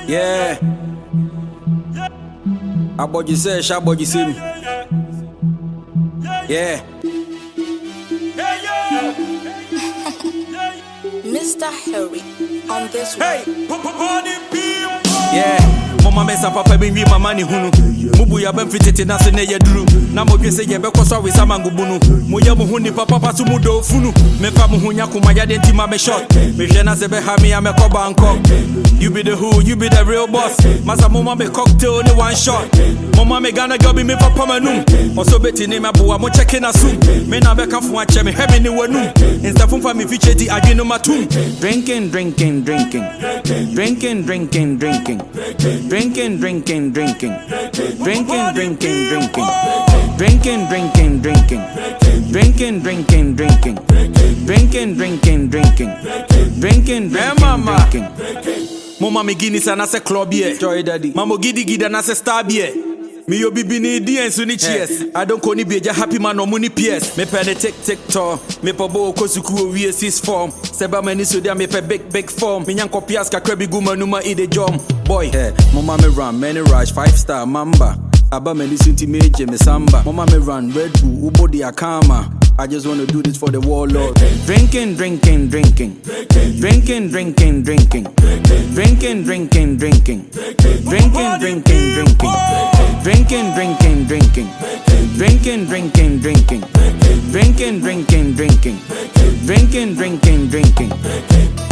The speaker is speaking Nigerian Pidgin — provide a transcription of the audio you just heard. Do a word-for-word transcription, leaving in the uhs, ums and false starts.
Yeah. Aboji say, Shaboji say. Yeah. Mister Harry on this one. Hey, yeah. Mama mesa papa be wi mama ni hunu. Mubu ya bem fitete na se ne yeduru. Na mo dwe se ye be koso we samangu bunu. Mo ye mo huni papa pasu mu do funu. Me fa mo hunya kuma ya de ntima me shot. Me hwe na se be ha me ya me ko banko. You be the who, you be the real boss. Masa mama me cocktail ni one shot. Mama me Ghana girl be me papa manum. Oso beti ni me boa mo checking asu. Me na be ka fu ache me hemi ni wanum. Insta fun fa me fiche di adwenu matum. Drinking, drinking, drinking. Drinking, drinking, drinking. Drinking, drinking, drinking. Drinking, drinking, drinking. Drinking, drinking, drinking. Drinking, drinking, drinking. Drinking, drinking, drinking. Drinking, drinking, drinking. Mama me Guinness and I say club here. Joy daddy. Mama giddy giddy and I say star here. Me yo bibi ni di en so ni cheers. I don't call ni be ja happy man no money P S. Me pe ne tick tick to. Me po bo kosuku we six form. Seba mani so dia me pe big big form. Me nyanko pias ka krabi guma numa ide jom. Boy, eh, mama me run many rush five star mamba. Aba me listen to me me samba. Mama me run Red Bull ubodi akama. I just wanna do this for the warlord. Drinking, drinking, drinking. Drinking, drinking, drinking. Drinking, drinking, drinking. Drinking, drinking, drinking. Drinking, drinking, drinking. Drinking, drinking, drinking. Drinking, drinking, drinking. Drinking, drinking, drinking.